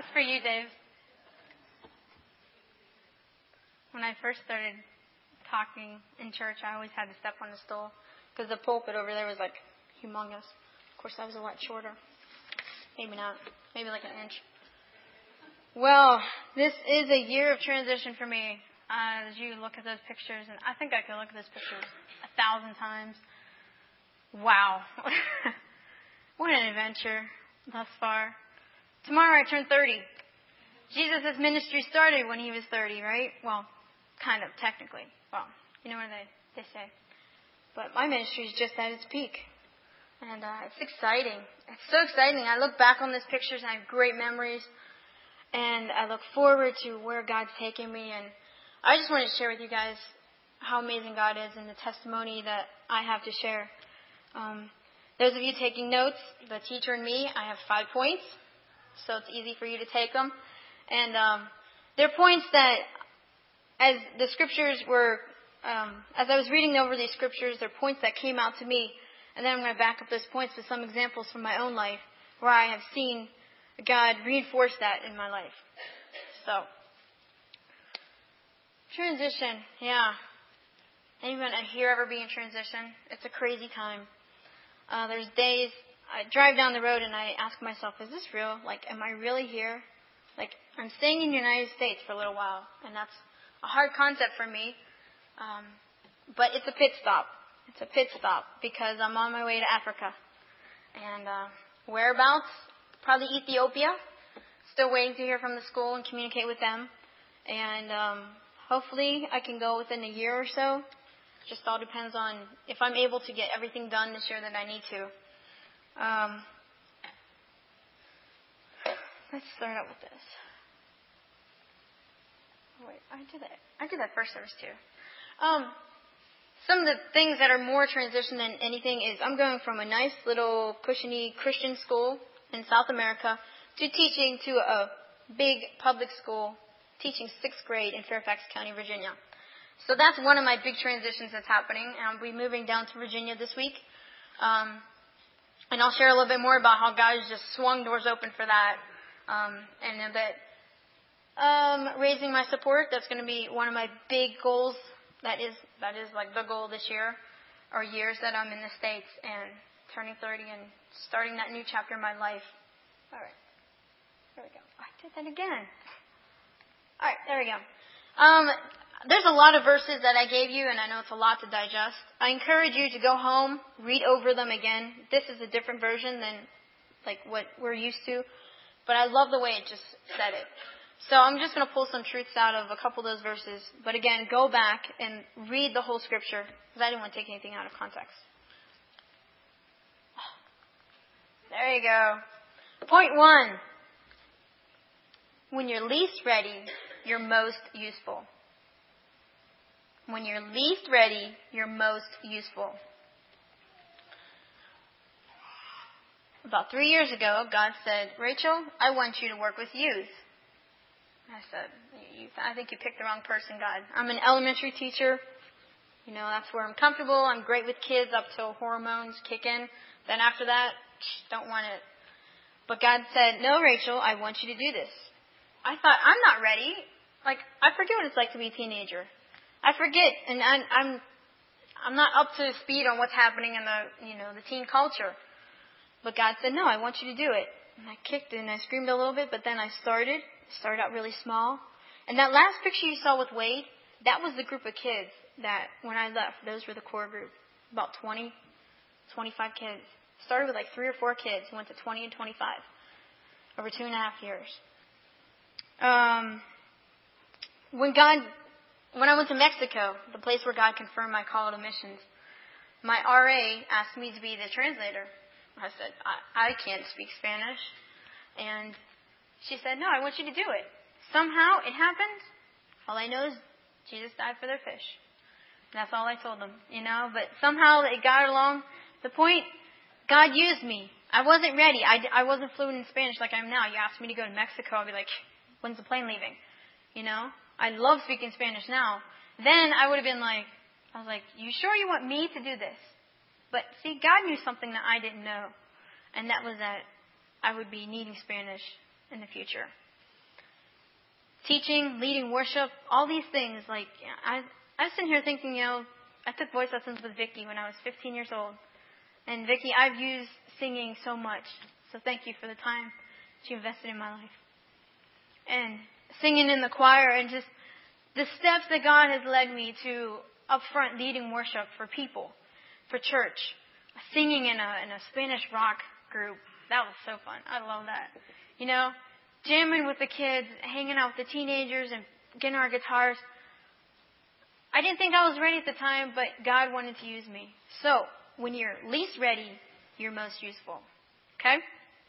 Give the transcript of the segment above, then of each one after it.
for you, Dave. When I first started talking in church, I always had to step on the stool because the pulpit over there was like humongous. Of course, I was a lot shorter. Maybe not. Maybe like an inch. Well, this is a year of transition for me. As you look at those pictures, and I think I could look at those pictures 1,000 times. Wow. What an adventure thus far. Tomorrow I turn 30. Jesus' ministry started when he was 30, right? Well, kind of, technically. Well, you know what they say. But my ministry is just at its peak. And it's exciting. It's so exciting. I look back on these pictures and I have great memories. And I look forward to where God's taking me. And I just want to share with you guys how amazing God is and the testimony that I have to share. Those of you taking notes, the teacher and me, I have 5 points. So it's easy for you to take them. And they're points that, as the scriptures were, as I was reading over these scriptures, they're points that came out to me. And then I'm going to back up those points with some examples from my own life where I have seen God reinforce that in my life. So, transition, yeah. Anyone here ever be in transition? It's a crazy time. There's days I drive down the road and I ask myself, is this real? Like, am I really here? Like, I'm staying in the United States for a little while, and that's a hard concept for me. But it's a pit stop. It's a pit stop because I'm on my way to Africa. And whereabouts? Probably Ethiopia. Still waiting to hear from the school and communicate with them. And hopefully I can go within a year or so. Just all depends on if I'm able to get everything done this year that I need to. Let's start out with this. Oh, wait, I did that first service too. Some of the things that are more transition than anything is I'm going from a nice little cushiony Christian school in South America to teaching to a big public school, teaching 6th grade in Fairfax County, Virginia. So that's one of my big transitions that's happening. And I'll be moving down to Virginia this week. And I'll share a little bit more about how God has just swung doors open for that. And a bit raising my support. That's going to be one of my big goals. That is like the goal this year, or years that I'm in the States and turning 30 and starting that new chapter in my life. All right. There we go. I did that again. All right. There we go. There's a lot of verses that I gave you, and I know it's a lot to digest. I encourage you to go home, read over them again. This is a different version than like what we're used to, but I love the way it just said it. So I'm just going to pull some truths out of a couple of those verses. But again, go back and read the whole scripture, because I didn't want to take anything out of context. There you go. Point 1. When you're least ready, you're most useful. When you're least ready, you're most useful. About 3 years ago, God said, Rachel, I want you to work with youth. I said, I think you picked the wrong person, God. I'm an elementary teacher. You know, that's where I'm comfortable. I'm great with kids up till hormones kick in. Then after that, don't want it. But God said, no, Rachel, I want you to do this. I thought, I'm not ready. Like, I forget what it's like to be a teenager. I forget, and I'm not up to speed on what's happening in the teen culture. But God said, no, I want you to do it. And I kicked and I screamed a little bit, but then I started out really small. And that last picture you saw with Wade, that was the group of kids that when I left, those were the core group. About 20, 25 kids. Started with like 3 or 4 kids, went to 20 and 25 over 2.5 years. When I went to Mexico, the place where God confirmed my call to missions, my RA asked me to be the translator. I said, I can't speak Spanish. And she said, no, I want you to do it. Somehow it happened. All I know is Jesus died for their fish. And that's all I told them, But somehow it got along. The point, God used me. I wasn't ready. I wasn't fluent in Spanish like I am now. You asked me to go to Mexico, I'd be like, when's the plane leaving? I love speaking Spanish now. Then I would have been like, I was like, you sure you want me to do this? But see, God knew something that I didn't know. And that was that I would be needing Spanish in the future. teaching, leading worship, all these things. Like, I was sitting here thinking, I took voice lessons with Vicki when I was 15 years old. And Vicki, I've used singing so much. So thank you for the time that you invested in my life. And singing in the choir and just the steps that God has led me to up front leading worship for people, for church. Singing in a Spanish rock group. That was so fun. I love that. Jamming with the kids, hanging out with the teenagers and getting our guitars. I didn't think I was ready at the time, but God wanted to use me. So, when you're least ready, you're most useful. Okay?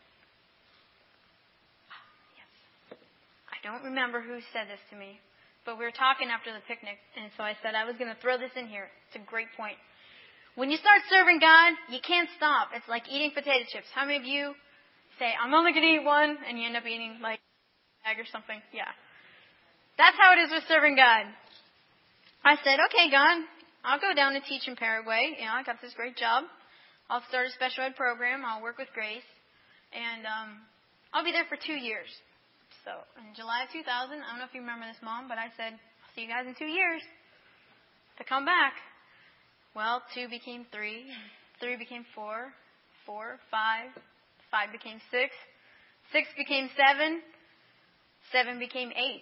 Yes. I don't remember who said this to me, but we were talking after the picnic, and so I said I was going to throw this in here. It's a great point. When you start serving God, you can't stop. It's like eating potato chips. How many of you say, I'm only going to eat one, and you end up eating like a bag or something? Yeah. That's how it is with serving God. I said, okay, God, I'll go down and teach in Paraguay. I got this great job. I'll start a special ed program. I'll work with Grace. And I'll be there for 2 years. So in July of 2000, I don't know if you remember this, Mom, but I said, I'll see you guys in 2 years to come back. Well, 2 became 3, 3 became 4, 4, 5, 5 became 6, 6 became 7, 7 became 8.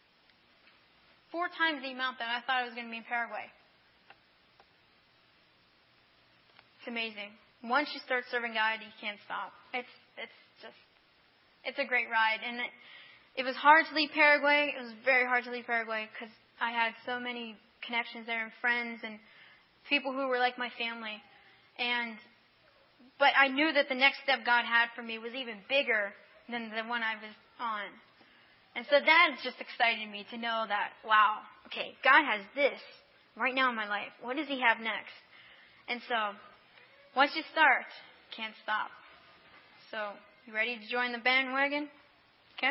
4 times the amount that I thought I was going to be in Paraguay. It's amazing. Once you start serving God, you can't stop. It's a great ride. And it was hard to leave Paraguay. It was very hard to leave Paraguay because I had so many connections there and friends and people who were like my family. But I knew that the next step God had for me was even bigger than the one I was on. And so that just excited me to know that, wow, okay, God has this right now in my life. What does He have next? And so, once you start, you can't stop. So, you ready to join the bandwagon? Okay?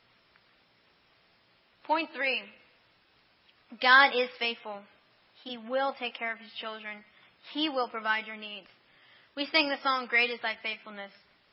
Point 3. God is faithful. He will take care of His children. He will provide your needs. We sing the song, Great is Thy Faithfulness.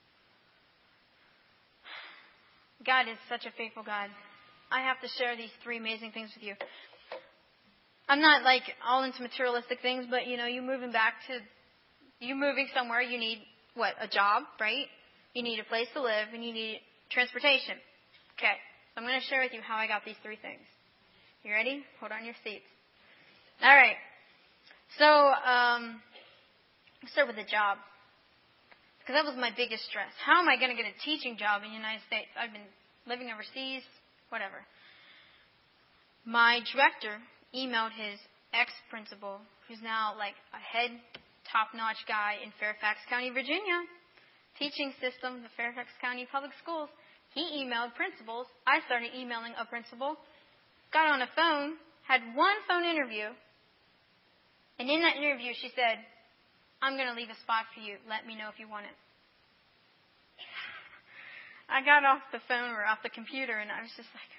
God is such a faithful God. I have to share these 3 amazing things with you. I'm not like all into materialistic things, but you moving somewhere, you need what? A job, right? You need a place to live, and you need transportation. Okay, so I'm going to share with you how I got these 3 things. You ready? Hold on your seats. All right. So, let's start with the job. Because that was my biggest stress. How am I going to get a teaching job in the United States? I've been living overseas, whatever. My director emailed his ex-principal, who's now like a head top-notch guy in Fairfax County, Virginia, teaching system, the Fairfax County Public Schools. He emailed principals. I started emailing a principal. Got on a phone, had 1 phone interview. And in that interview, she said, I'm going to leave a spot for you. Let me know if you want it. I got off the phone or off the computer, and I was just like,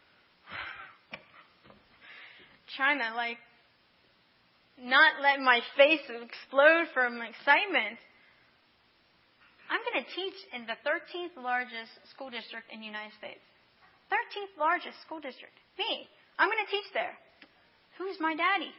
trying to not let my face explode from excitement. I'm going to teach in the 13th largest school district in the United States. 13th largest school district. Me. I'm going to teach there. Who's my daddy?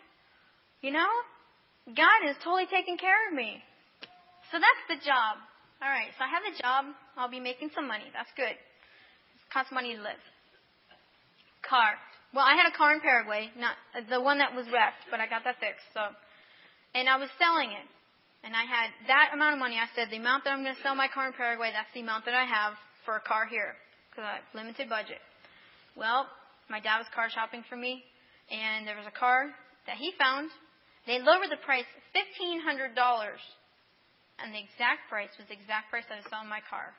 God is totally taking care of me. So that's the job. All right, so I have the job. I'll be making some money. That's good. It costs money to live. Car. Well, I had a car in Paraguay, not the one that was wrecked, but I got that fixed. And I was selling it. And I had that amount of money. I said, the amount that I'm going to sell my car in Paraguay, that's the amount that I have for a car here, because I have limited budget. Well, my dad was car shopping for me, and there was a car that he found. They lowered the price $1,500, and the exact price was the exact price I was selling my car.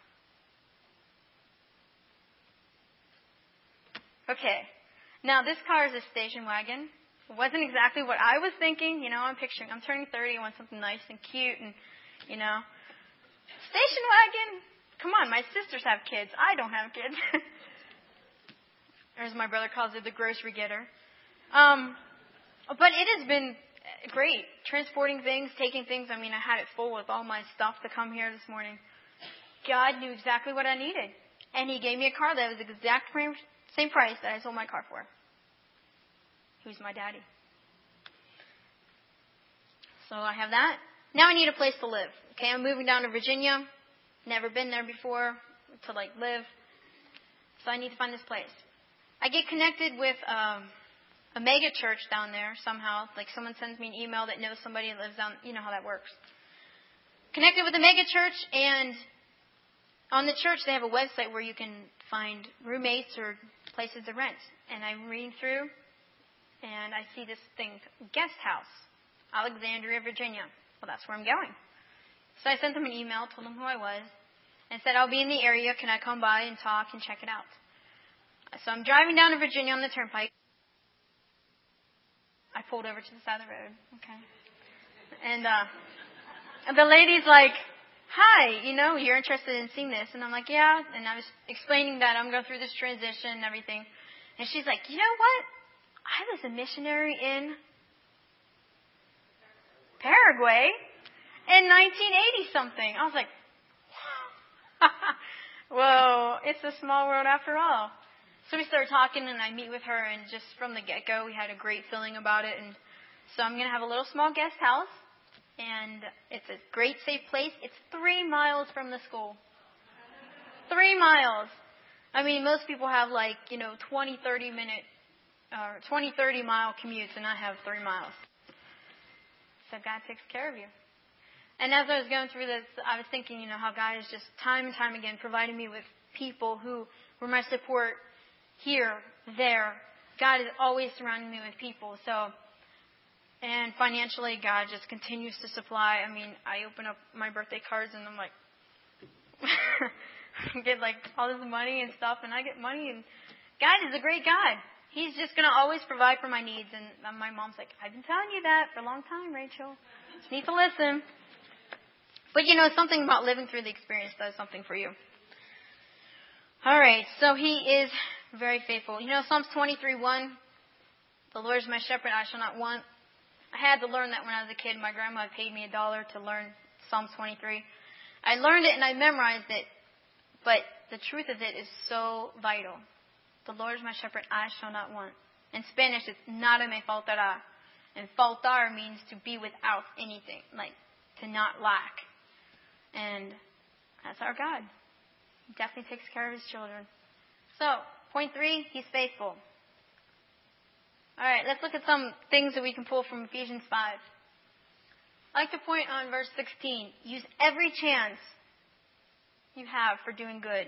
Okay, now this car is a station wagon. It wasn't exactly what I was thinking. I'm turning 30, I want something nice and cute, and station wagon. Come on, my sisters have kids. I don't have kids. Or as my brother calls it, the grocery getter. But it has been great. Transporting things, taking things. I had it full with all my stuff to come here this morning. God knew exactly what I needed. And He gave me a car that was the exact Same price that I sold my car for. He was my daddy. So I have that. Now I need a place to live. Okay, I'm moving down to Virginia. Never been there before to live. So I need to find this place. I get connected with a mega church down there somehow. Like someone sends me an email that knows somebody that lives down. You know how that works. Connected with a mega church, and on the church they have a website where you can find roommates or places to rent. And I'm reading through, and I see this thing, guest house, Alexandria, Virginia. Well, that's where I'm going. So I sent them an email, told them who I was, and said, I'll be in the area. Can I come by and talk and check it out? So I'm driving down to Virginia on the turnpike. I pulled over to the side of the road. Okay. And the lady's like, hi, you're interested in seeing this. And I'm like, yeah. And I was explaining that I'm going through this transition and everything. And she's like, you know what? I was a missionary in Paraguay in 1980-something. I was like, whoa, it's a small world after all. So we started talking, and I meet with her, and just from the get-go, we had a great feeling about it. And so I'm going to have a little small guest house, and it's a great, safe place. It's 3 miles from the school. 3 miles. I mean, most people have 20, 30-minute, 20, 30-mile commutes, and I have 3 miles. So God takes care of you. And as I was going through this, I was thinking, how God is just time and time again providing me with people who were my support here, there. God is always surrounding me with people. And financially, God just continues to supply. I mean, I open up my birthday cards and I'm like, get all this money and stuff, and I get money. And God is a great God. He's just going to always provide for my needs. And my mom's like, I've been telling you that for a long time, Rachel. Just need to listen. But something about living through the experience does something for you. All right, so He is very faithful. Psalms 23:1, the Lord is my shepherd, I shall not want. I had to learn that when I was a kid. My grandma paid me $1 to learn Psalms 23. I learned it and I memorized it, but the truth of it is so vital. The Lord is my shepherd, I shall not want. In Spanish, it's nada me faltará. And faltar means to be without anything, to not lack. And that's our God. He definitely takes care of His children. So, point 3, He's faithful. All right, let's look at some things that we can pull from Ephesians 5. I like to point on verse 16. Use every chance you have for doing good.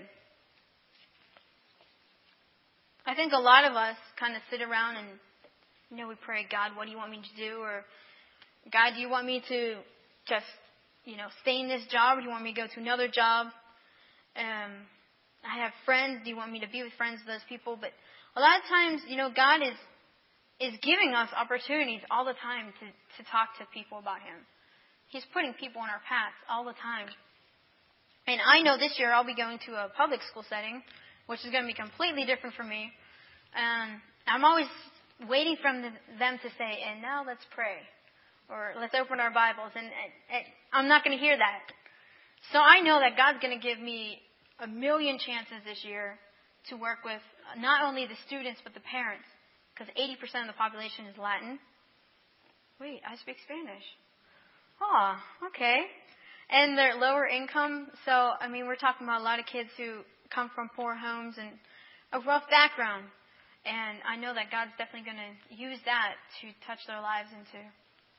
I think a lot of us kind of sit around and, we pray, God, what do you want me to do? Or, God, do you want me to just, stay in this job? Or do you want me to go to another job? I have friends. Do you want me to be with friends of those people? But a lot of times, God is giving us opportunities all the time to talk to people about Him. He's putting people in our paths all the time. And I know this year I'll be going to a public school setting, which is going to be completely different for me. And I'm always waiting for them to say, and now let's pray. Or let's open our Bibles. And I'm not going to hear that. So I know that God's going to give me a million chances this year to work with not only the students, but the parents. Because 80% of the population is Latin. Wait, I speak Spanish. Oh, okay. And they're lower income. So, we're talking about a lot of kids who come from poor homes and a rough background. And I know that God's definitely going to use that to touch their lives and to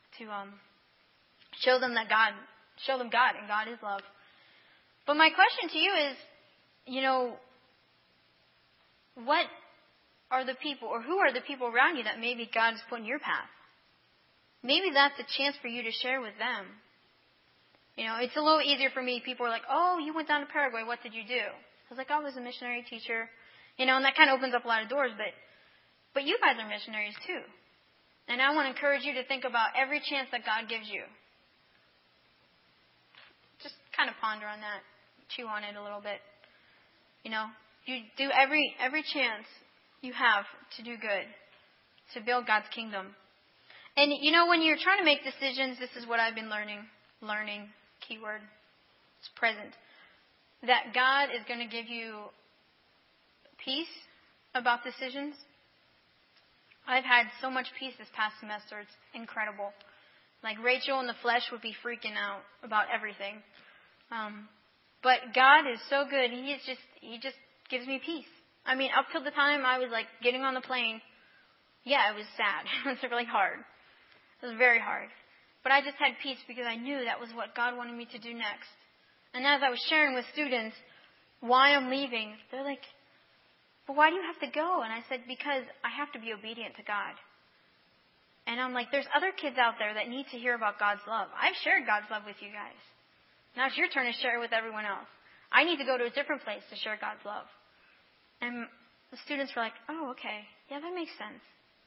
show them God and God is love. But my question to you is, what are the people, or who are the people around you that maybe God has put in your path? Maybe that's a chance for you to share with them. It's a little easier for me. People are like, oh, you went down to Paraguay. What did you do? I was like, I was a missionary teacher. And that kind of opens up a lot of doors. But you guys are missionaries too. And I want to encourage you to think about every chance that God gives you. Just kind of ponder on that. Chew on it a little bit. You do every chance you have to do good, to build God's kingdom. And when you're trying to make decisions, this is what I've been learning, keyword, it's present, that God is going to give you peace about decisions. I've had so much peace this past semester. It's incredible. Like Rachel in the flesh would be freaking out about everything. But God is so good. He just gives me peace. I mean, up till the time I was like getting on the plane, yeah, it was sad. It was really hard. It was very hard. But I just had peace because I knew that was what God wanted me to do next. And as I was sharing with students why I'm leaving, they're like, "But why do you have to go?" And I said, "Because I have to be obedient to God." And I'm like, there's other kids out there that need to hear about God's love. I've shared God's love with you guys. Now it's your turn to share it with everyone else. I need to go to a different place to share God's love. And the students were like, "Oh, okay. Yeah, that makes sense."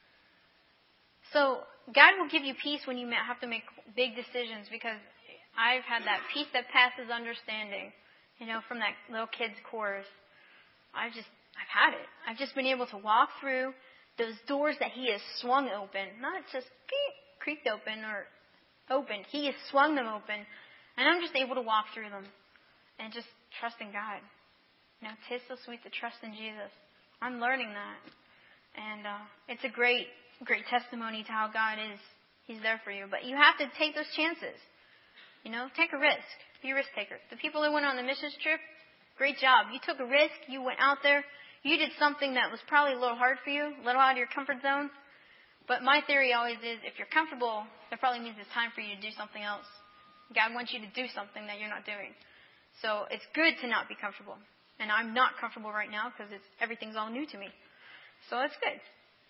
So God will give you peace when you have to make big decisions, because I've had that peace that passes understanding, from that little kid's chorus. I've had it. I've just been able to walk through those doors that He has swung open, not just creaked open or opened. He has swung them open, and I'm just able to walk through them and just trust in God. 'Tis so sweet to trust in Jesus. I'm learning that, and it's a great testimony to how God is. He's there for you, but you have to take those chances. Take a risk. Be a risk taker. The people that went on the missions trip, great job. You took a risk. You went out there. You did something that was probably a little hard for you, a little out of your comfort zone. But my theory always is, if you're comfortable, that probably means it's time for you to do something else. God wants you to do something that you're not doing. So it's good to not be comfortable. And I'm not comfortable right now because everything's all new to me. So it's good.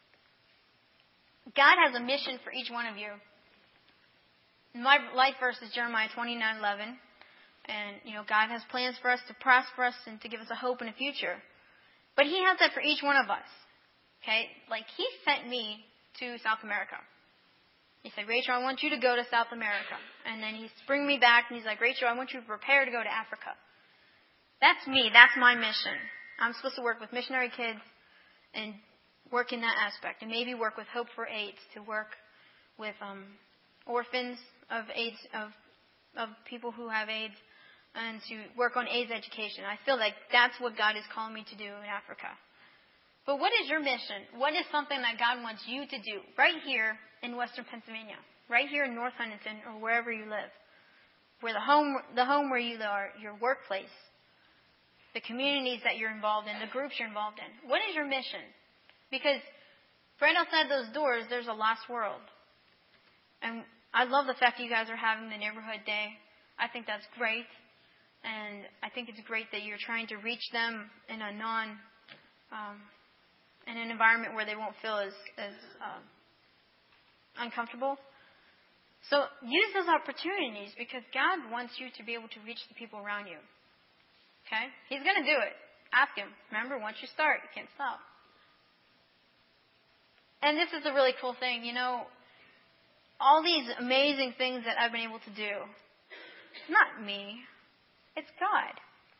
God has a mission for each one of you. My life verse is Jeremiah 29:11. And, God has plans for us to prosper us and to give us a hope and a future. But He has that for each one of us. Okay? Like, He sent me to South America. He said, "Rachel, I want you to go to South America." And then He's bringing me back and He's like, "Rachel, I want you to prepare to go to Africa." That's me. That's my mission. I'm supposed to work with missionary kids and work in that aspect. And maybe work with Hope for AIDS, to work with orphans of AIDS, of people who have AIDS, and to work on AIDS education. I feel like that's what God is calling me to do in Africa. But what is your mission? What is something that God wants you to do right here in Western Pennsylvania, right here in North Huntington, or wherever you live? Where the home where you are, your workplace, the communities that you're involved in, the groups you're involved in. What is your mission? Because right outside those doors, there's a lost world. And I love the fact that you guys are having the neighborhood day. I think that's great. And I think it's great that you're trying to reach them in a in an environment where they won't feel as uncomfortable. So use those opportunities, because God wants you to be able to reach the people around you. Okay? He's going to do it. Ask Him. Remember, once you start, you can't stop. And this is a really cool thing. All these amazing things that I've been able to do, it's not me. It's God.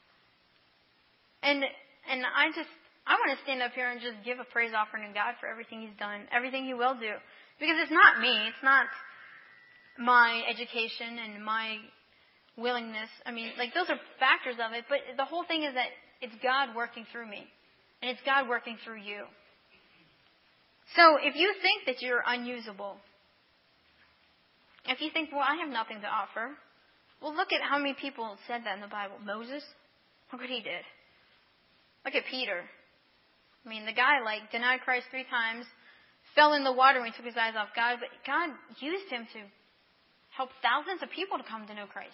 And I want to stand up here and just give a praise offering to God for everything He's done, everything He will do. Because it's not me. It's not my education and my willingness. I mean, those are factors of it. But the whole thing is that it's God working through me. And it's God working through you. So if you think that you're unusable, if you think, well, I have nothing to offer, well, look at how many people said that in the Bible. Moses, look what he did. Look at Peter. I mean, the guy, denied Christ 3 times, fell in the water when he took his eyes off God, but God used him to help thousands of people to come to know Christ.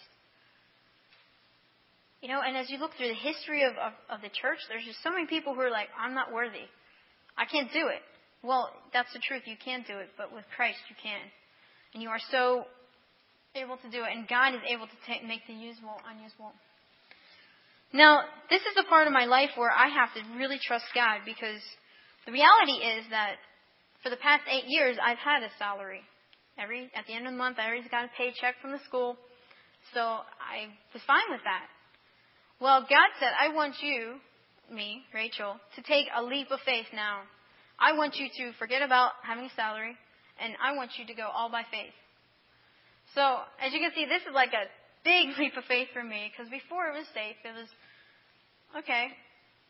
And as you look through the history of the church, there's just so many people who are like, I'm not worthy. I can't do it. Well, that's the truth. You can't do it, but with Christ you can. And you are so able to do it, and God is able to make the usable unusable. Now, this is the part of my life where I have to really trust God, because the reality is that for the past 8 years, I've had a salary. At the end of the month, I always got a paycheck from the school, so I was fine with that. Well, God said, I want you, me, Rachel, to take a leap of faith now. I want you to forget about having a salary, and I want you to go all by faith. So, as you can see, this is like a big leap of faith for me, because before it was safe. It was, okay,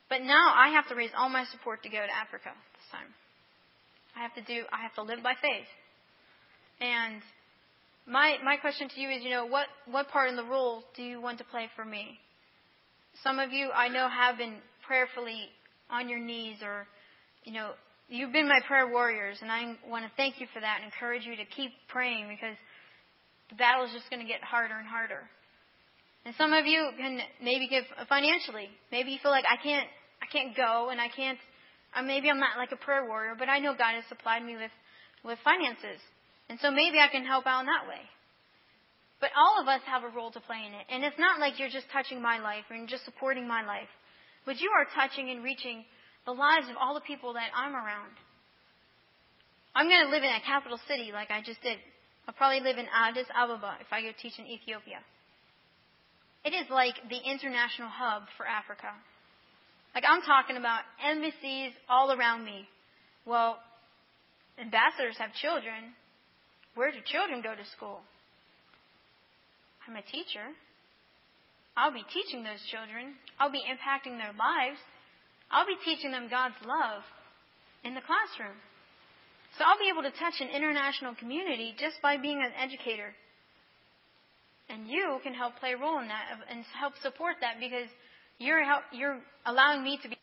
But now I have to raise all my support to go to Africa this time. I have to live by faith. And my question to you is, what part in the role do you want to play for me? Some of you I know have been prayerfully on your knees, or, you've been my prayer warriors, and I want to thank you for that and encourage you to keep praying, because the battle is just going to get harder and harder. And some of you can maybe give financially. Maybe you feel like I can't go, and maybe I'm not like a prayer warrior, but I know God has supplied me with finances. And so maybe I can help out in that way. But all of us have a role to play in it. And it's not like you're just touching my life and just supporting my life. But you are touching and reaching the lives of all the people that I'm around. I'm going to live in a capital city like I just did. I'll probably live in Addis Ababa if I go teach in Ethiopia. It is like the international hub for Africa. Like, I'm talking about embassies all around me. Well, ambassadors have children. Where do children go to school? I'm a teacher. I'll be teaching those children. I'll be impacting their lives. I'll be teaching them God's love in the classroom. So I'll be able to touch an international community just by being an educator. And you can help play a role in that and help support that, because you're allowing me to be.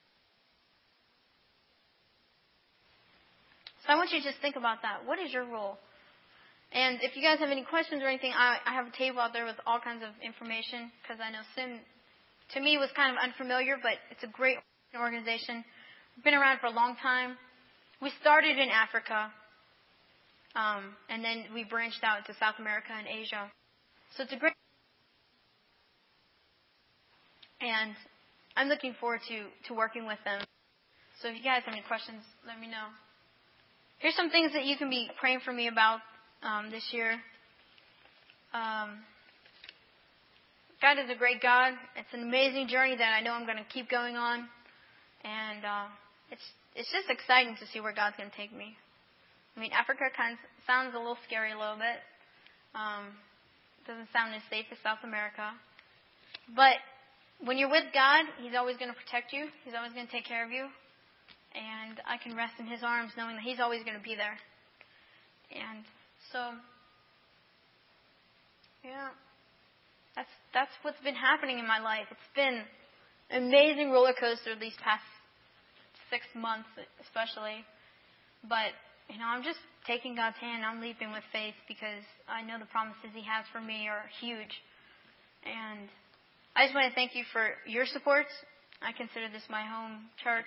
So I want you to just think about that. What is your role? And if you guys have any questions or anything, I have a table out there with all kinds of information, because I know SIM, to me, was kind of unfamiliar, but it's a great organization. We've been around for a long time. We started in Africa, and then we branched out to South America and Asia. So it's a great. And I'm looking forward to working with them. So if you guys have any questions, let me know. Here's some things that you can be praying for me about this year. God is a great God. It's an amazing journey that I know I'm going to keep going on. And it's just exciting to see where God's going to take me. I mean, Africa kind of sounds a little scary a little bit. Doesn't sound as safe as South America. But when you're with God, He's always going to protect you. He's always going to take care of you. And I can rest in His arms knowing that He's always going to be there. And so, yeah, that's what's been happening in my life. It's been an amazing roller coaster these past 6 months especially. But, I'm just taking God's hand. I'm leaping with faith, because I know the promises He has for me are huge. And I just want to thank you for your support. I consider this my home church.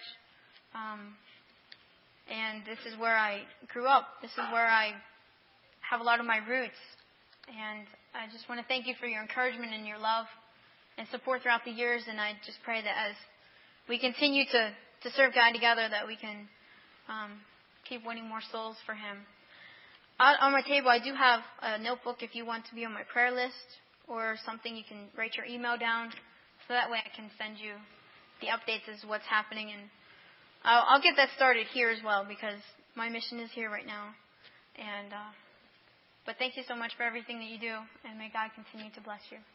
And this is where I grew up. This is where I have a lot of my roots. And I just want to thank you for your encouragement and your love and support throughout the years. And I just pray that as we continue to serve God together, that we can keep winning more souls for Him. On my table, I do have a notebook if you want to be on my prayer list, or something. You can write your email down, so that way I can send you the updates as what's happening. And I'll get that started here as well, because my mission is here right now. And but thank you so much for everything that you do, and may God continue to bless you.